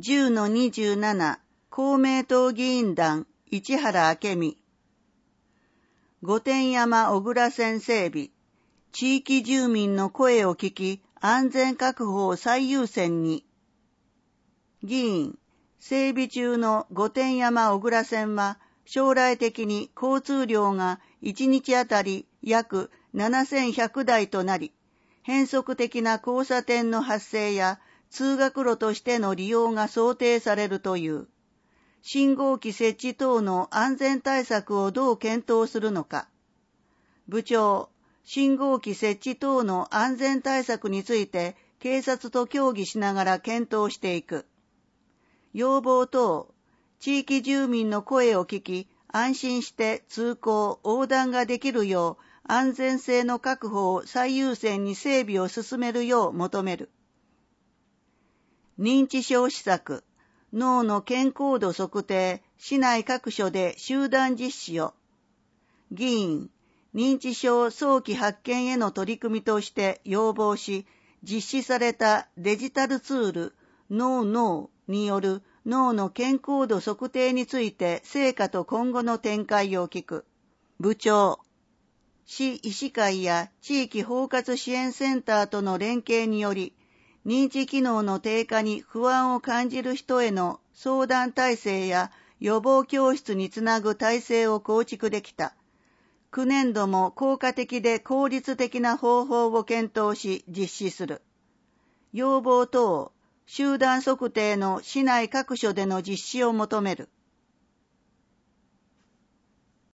10-27公明党議員団市原明美御殿山小倉線整備地域住民の声を聞き安全確保を最優先に議員整備中の御殿山小倉線は将来的に交通量が1日あたり約7100台となり変則的な交差点の発生や通学路としての利用が想定されるという。信号機設置等の安全対策をどう検討するのか。部長、信号機設置等の安全対策について警察と協議しながら検討していく。要望等、地域住民の声を聞き、安心して通行、横断ができるよう安全性の確保を最優先に整備を進めるよう求める。認知症施策、脳の健康度測定、市内各所で集団実施を。議員、認知症早期発見への取り組みとして要望し、実施されたデジタルツール、脳による脳の健康度測定について成果と今後の展開を聞く。部長、市医師会や地域包括支援センターとの連携により、認知機能の低下に不安を感じる人への相談体制や予防教室につなぐ体制を構築できた。9年度も効果的で効率的な方法を検討し実施する。要望等、集団測定の市内各所での実施を求める。